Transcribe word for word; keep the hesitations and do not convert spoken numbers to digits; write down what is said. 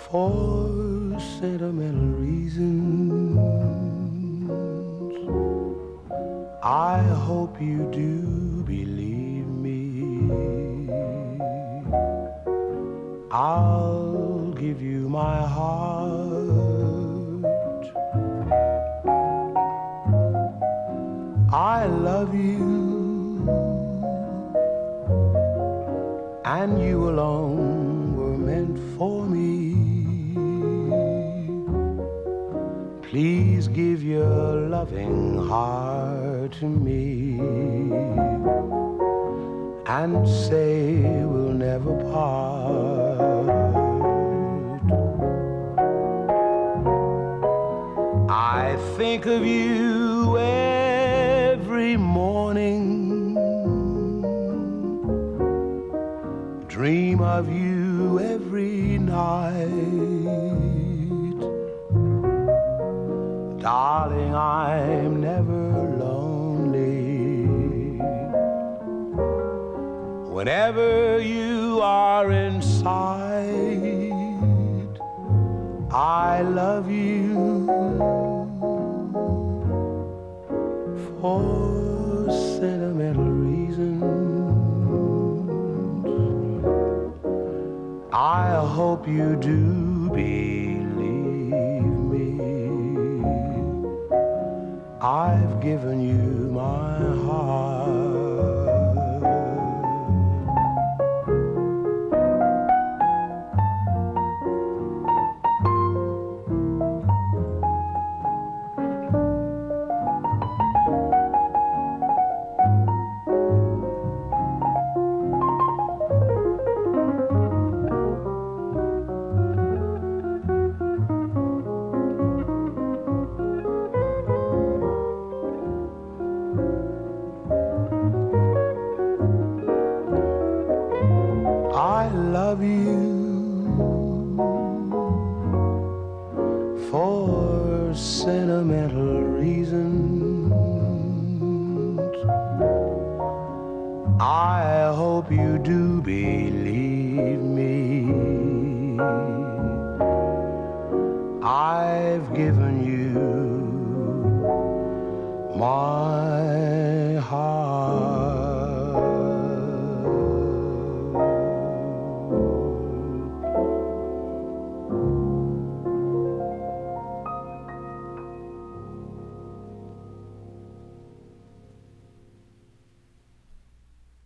for sentimental reasons. I hope you do believe me. I'll give you my heart. I love you, and you alone were meant for me. Please give your loving heart to me and say we'll never part. I think of you every morning, dream of you every night. Darling, I'm never lonely whenever you are in sight. I love you for sentimental reasons. I hope you do believe me. I've given you my heart. I love you for sentimental reasons. I hope you do believe me. I've given you my